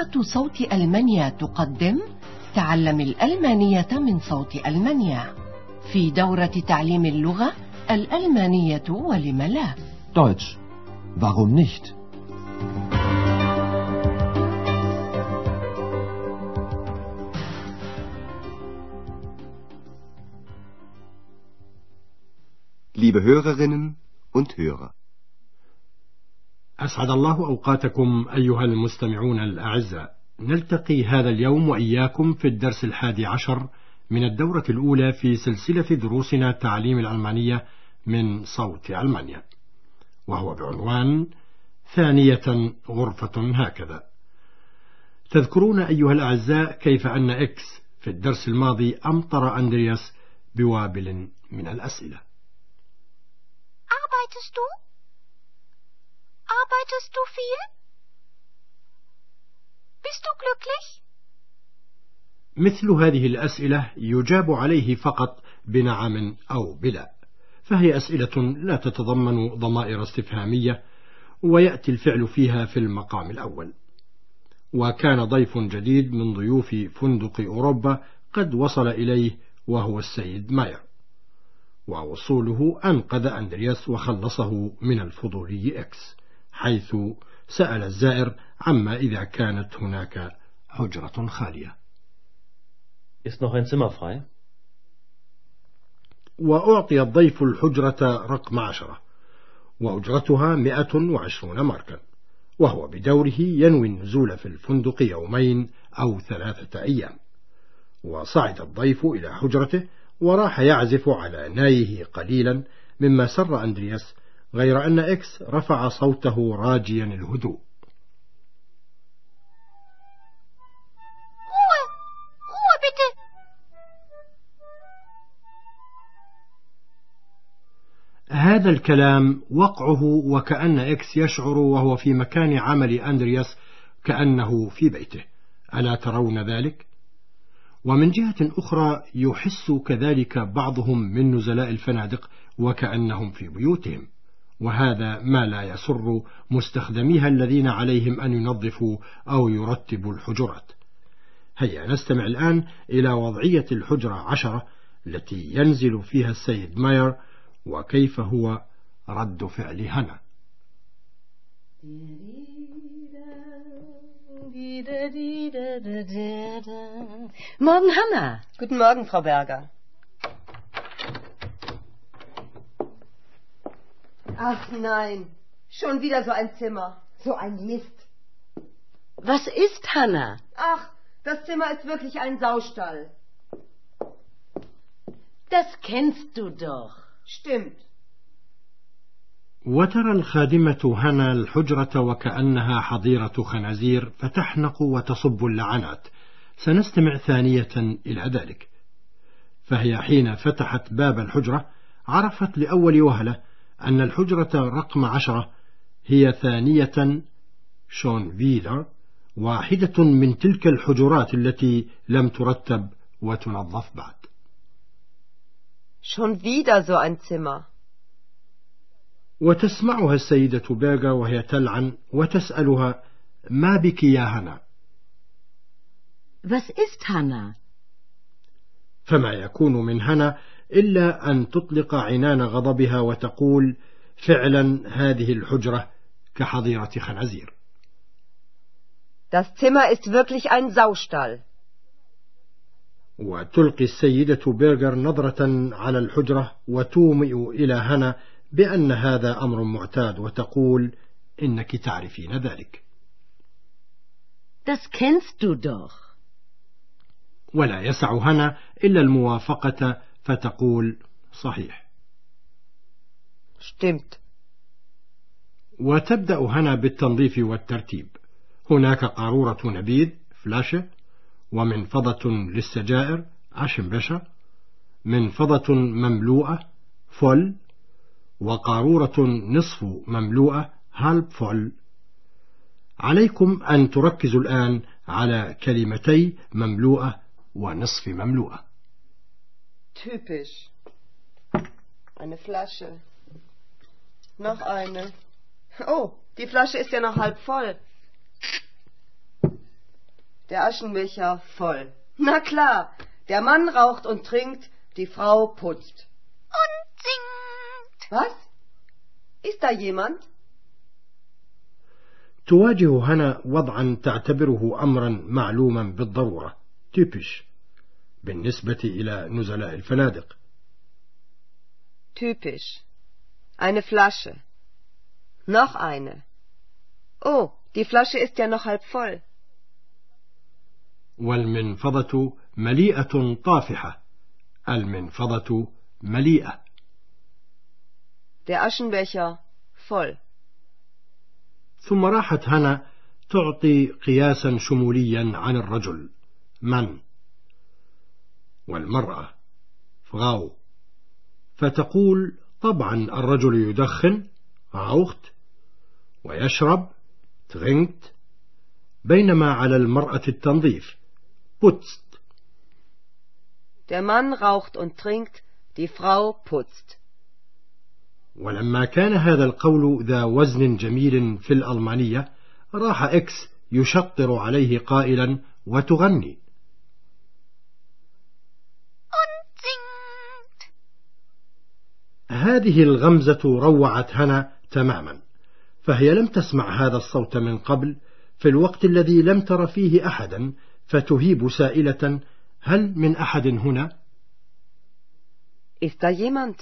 إذاعة صوت ألمانيا تقدم تعلم الألمانية من صوت ألمانيا في دورة تعليم اللغة الألمانية ولم لا. Deutsch. Warum nicht? Liebe Hörerinnen und Hörer. أسعد الله أوقاتكم أيها المستمعون الأعزاء. نلتقي هذا اليوم وإياكم في الدرس 11 من الدورة الأولى في سلسلة دروسنا تعليم الألمانية من صوت ألمانيا، وهو بعنوان ثانية غرفة هكذا. تذكرون أيها الأعزاء كيف أن إكس في الدرس الماضي أمطر أندرياس بوابل من الأسئلة. Arbeitest du? Arbeitest du viel? Bist du glücklich? مثل هذه الأسئلة يجاب عليه فقط بنعم أو بلا، فهي أسئلة لا تتضمن ضمائر استفهامية، ويأتي الفعل فيها في المقام الأول. وكان ضيف جديد من ضيوف فندق أوروبا قد وصل إليه، وهو السيد ماير، ووصوله أنقذ أندرياس وخلصه من الفضولي إكس، حيث سأل الزائر عما إذا كانت هناك حجرة خالية. Ist noch ein Zimmer frei? وأعطي الضيف الحجرة رقم 10، وأجرتها 120 ماركا، وهو بدوره ينوي النزول في الفندق يومين أو 3 أيام. وصعد الضيف إلى حجرته وراح يعزف على نايه قليلا، مما سر أندرياس، غير أن إكس رفع صوته راجيا الهدوء. Ruhe bitte! هذا الكلام وقعه وكأن إكس يشعر وهو في مكان عمل أندرياس كأنه في بيته، ألا ترون ذلك؟ ومن جهة أخرى يحس كذلك بعضهم من نزلاء الفنادق وكأنهم في بيوتهم، وهذا ما لا يسر مستخدميها الذين عليهم أن ينظفوا أو يرتبوا الحجرات. هيا نستمع الآن إلى وضعية الحجرة 10 التي ينزل فيها السيد ماير، وكيف هو رد فعل هنا. Morgen, Hanna. Guten Morgen, Frau Berger. Ach nein, schon wieder so ein Zimmer, so ein Mist. Was ist, Hanna? Ach, das Zimmer ist wirklich ein Saustall. Das kennst du doch. Stimmt. وترى الخادمة هنا الحجرة وكأنها حظيرة خنازير فتحنق وتصب اللعنات. سنستمع ثانية إلى ذلك. فهي حين فتحت باب الحجرة عرفت لأول وهلة أن الحجرة رقم 10 هي ثانية شون فيدر، واحدة من تلك الحجرات التي لم ترتب وتنظف بعد. Schon wieder so ein Zimmer. وتسمعها السيدة بيرغر وهي تلعن وتسألها: ما بك يا هنا؟ Was ist, Hanna? فما يكون من هنا إلا أن تطلق عنان غضبها وتقول: فعلا هذه الحجرة كحظيرة خنازير. Das Zimmer ist wirklich ein Saustall. وتلقي السيدة بيرغر نظرة على الحجرة وتومئ إلى هنا بأن هذا أمر معتاد، وتقول: إنك تعرفين ذلك. Das kennst du doch. ولا يسع هنا إلا الموافقة، فتقول: صحيح. Stimmt. وتبدأ هنا بالتنظيف والترتيب. هناك قارورة نبيذ فلاشة، ومنفضة للسجائر عشمبشة، منفضة مملوءة فل، وقارورة نصف مملوءة هالب فل. عليكم أن تركزوا الآن على كلمتي مملوءة ونصف مملوءة. Typisch. Eine Flasche. Noch eine. Oh, die Flasche ist ja noch halb voll. Der Aschenbecher voll. Na klar, der Mann raucht und trinkt, die Frau putzt. Und singt. Was? Ist da jemand? تواجه هنا وضعا تعتبره أمرا معلوما بالضرورة typisch بالنسبة إلى نزلاء الفنادق. Typisch. Eine Flasche. Noch eine. Oh, die Flasche ist ja noch halb voll. والمنفضة مليئة طافحة. المنفضة مليئة. Der Aschenbecher voll. ثم راحت هنا تعطي قياسا شموليا عن الرجل من والمرأة فغاو، فتقول طبعا الرجل يدخن raucht ويشرب trinkt، بينما على المرأة التنظيف putzt. Der Mann raucht und trinkt, die Frau putzt. ولما كان هذا القول ذا وزن جميل في الألمانية، راح إكس يشطر عليه قائلا وتغني. Und singt. هذه الغمزة روعت هنا تماما، فهي لم تسمع هذا الصوت من قبل في الوقت الذي لم تر فيه أحدا، فتهيب سائلة: هل من أحد هنا؟ Ist da jemand?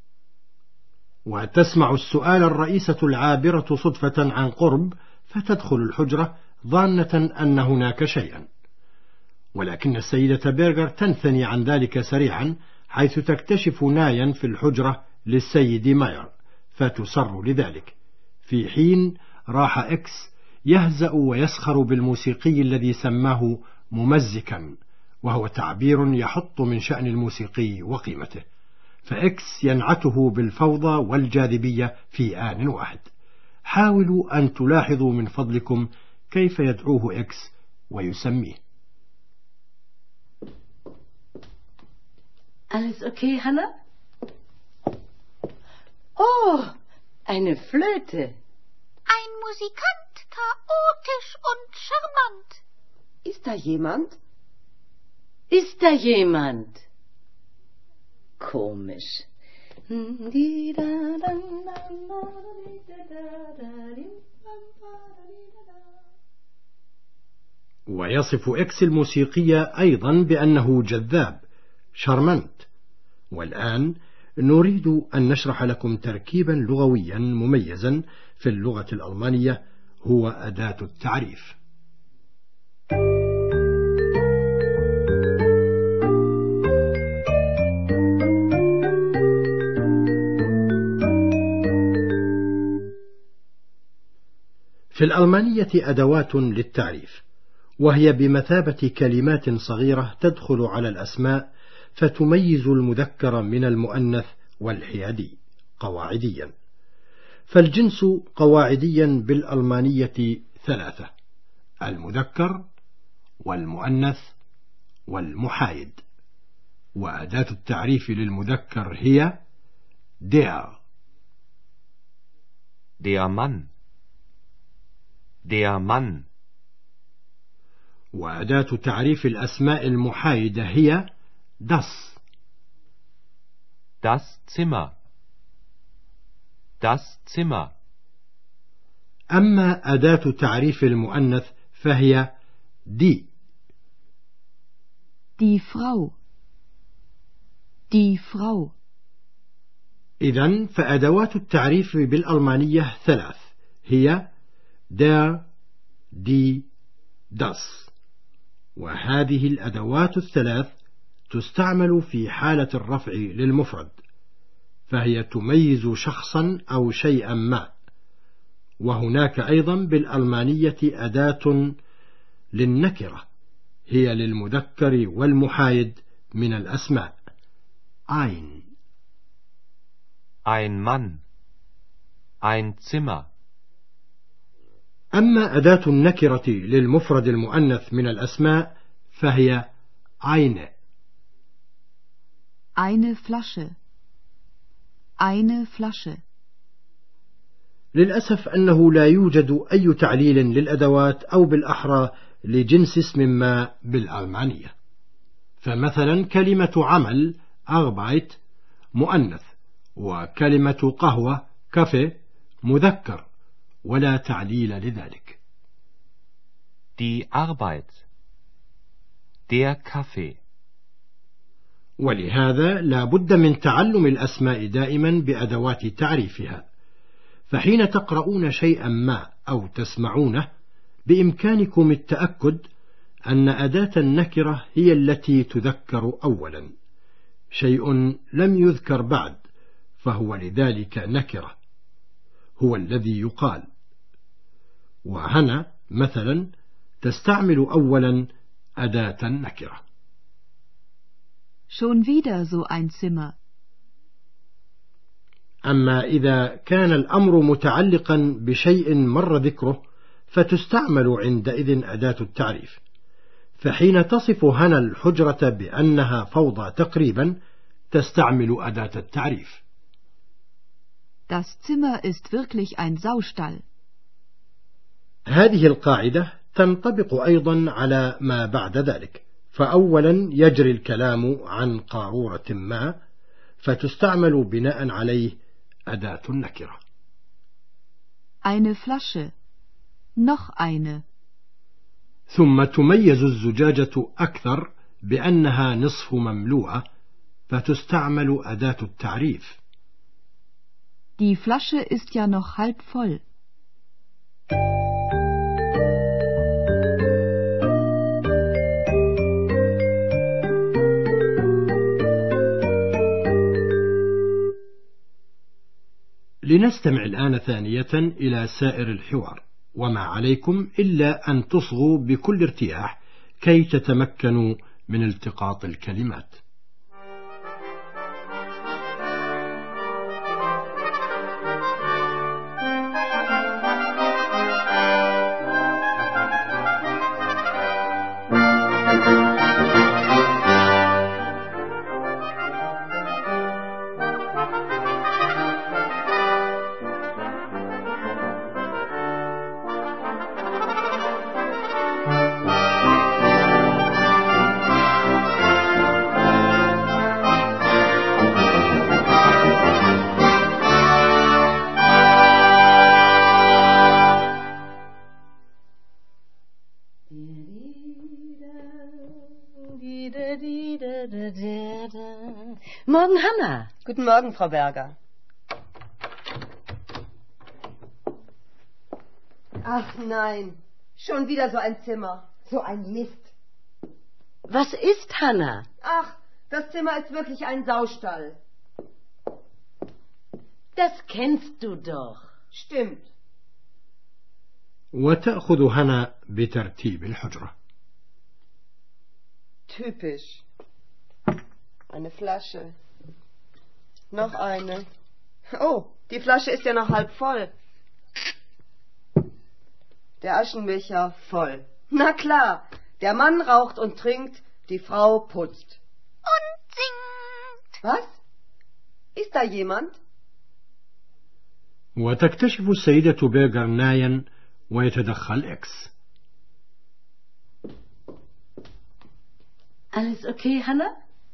وتسمع السؤال الرئيسة العابرة صدفة عن قرب، فتدخل الحجرة ظانة أن هناك شيئا، ولكن السيدة بيرغر تنثني عن ذلك سريعا، حيث تكتشف نايا في الحجرة للسيد ماير، فتسر لذلك، في حين راح إكس يهزأ ويسخر بالموسيقي الذي سماه ممزكا، وهو تعبير يحط من شأن الموسيقي وقيمته، فإكس ينعته بالفوضى والجاذبية في آن واحد. حاولوا أن تلاحظوا من فضلكم كيف يدعوه إكس ويسميه. Alles okay, Hannah? Oh, eine Flöte. Ein Musikant, chaotisch und charmant. Ist da jemand? Ist da jemand? Komisch. ويصف إكس الموسيقية أيضا بأنه جذاب شارمنت. والآن نريد أن نشرح لكم تركيبا لغويا مميزا في اللغة الألمانية، هو أداة التعريف. في الألمانية أدوات للتعريف، وهي بمثابة كلمات صغيرة تدخل على الأسماء فتميز المذكر من المؤنث والحيادي قواعديا. فالجنس قواعديا بالألمانية 3: المذكر والمؤنث والمحايد. وأداة التعريف للمذكر هي der Mann. Der Mann. وأداة تعريف الأسماء المحايدة هي das. Das Zimmer. Das Zimmer. أما أداة تعريف المؤنث فهي die. Die Frau. Die Frau. إذن فأدوات التعريف بالألمانية 3: هي der, die, das. وهذه الأدوات الثلاث تستعمل في حالة الرفع للمفرد، فهي تميز شخصا أو شيئا ما. وهناك أيضا بالألمانية أداة للنكرة، هي للمذكر والمحايد من الأسماء ein Mann. Ein Zimmer. أما أداة النكرة للمفرد المؤنث من الأسماء فهي eine. Eine Flasche. Eine Flasche. للأسف أنه لا يوجد أي تعليل للأدوات، أو بالأحرى لجنس اسم ما بالألمانية. فمثلا كلمة عمل Arbeit مؤنث، وكلمة قهوة كافيه مذكر، ولا تعليل لذلك. Die Arbeit. Der Kaffee. ولهذا لا بد من تعلم الأسماء دائما بأدوات تعريفها، فحين تقرؤون شيئا ما أو تسمعونه بإمكانكم التأكد أن أداة النكرة هي التي تذكر أولا. شيء لم يذكر بعد فهو لذلك نكرة، هو الذي يقال. وهنا مثلا تستعمل أولا أداة النكرة. Schon wieder so ein Zimmer. أما إذا كان الأمر متعلقا بشيء مر ذكره فتستعمل عندئذ أداة التعريف. فحين تصف هنا الحجرة بأنها فوضى تقريبا تستعمل أداة التعريف. Das Zimmer ist wirklich ein Saustall. هذه القاعدة تنطبق أيضا على ما بعد ذلك، فأولا يجري الكلام عن قارورة ما فتستعمل بناء عليه أداة النكرة. Eine Flasche. Noch eine. ثم تميز الزجاجة أكثر بأنها نصف مملوءة فتستعمل أداة التعريف. Die Flasche ist ja noch halb voll. لنستمع الآن ثانية إلى سائر الحوار، وما عليكم إلا أن تصغوا بكل ارتياح كي تتمكنوا من التقاط الكلمات. Morgen, Hanna. Guten Morgen, Frau Berger. Ach nein, schon wieder so ein Zimmer. So ein Mist. Was ist, Hanna? Ach, das Zimmer ist wirklich ein Saustall. Das kennst du doch. Stimmt. وتأخذ هنا بترتيب الحجرة. Typisch. Eine Flasche. Noch eine. Oh, die Flasche ist ja noch halb voll. Der Aschenbecher voll. Na klar, der Mann raucht und trinkt, die Frau putzt. Und singt. Was? Ist da jemand? وتكتشف السيدة بيرغر نايا ويتدخل إكس. Alles okay, Hanna?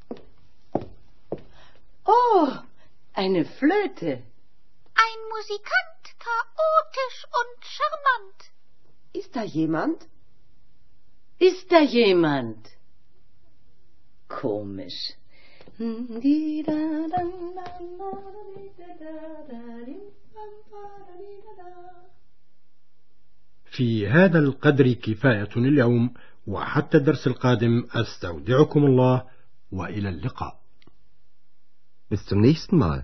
Oh, eine Flöte. Ein Musikant, chaotisch und charmant. Ist da jemand? Ist da jemand? Komisch. في هذا القدر كفاية اليوم، وحتى الدرس القادم أستودعكم الله وإلى اللقاء. Bis zum nächsten Mal.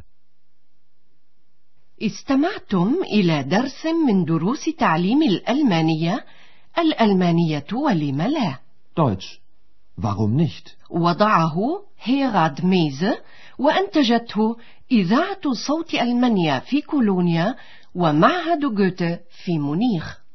استمعتم إلى درس من دروس تعليم الألمانية، الألمانية ولم لا. Deutsch. Warum nicht? وضعه هيراد ميزه، وأنتجته إذاعة صوت ألمانيا في كولونيا ومعهد جوته في مونيخ.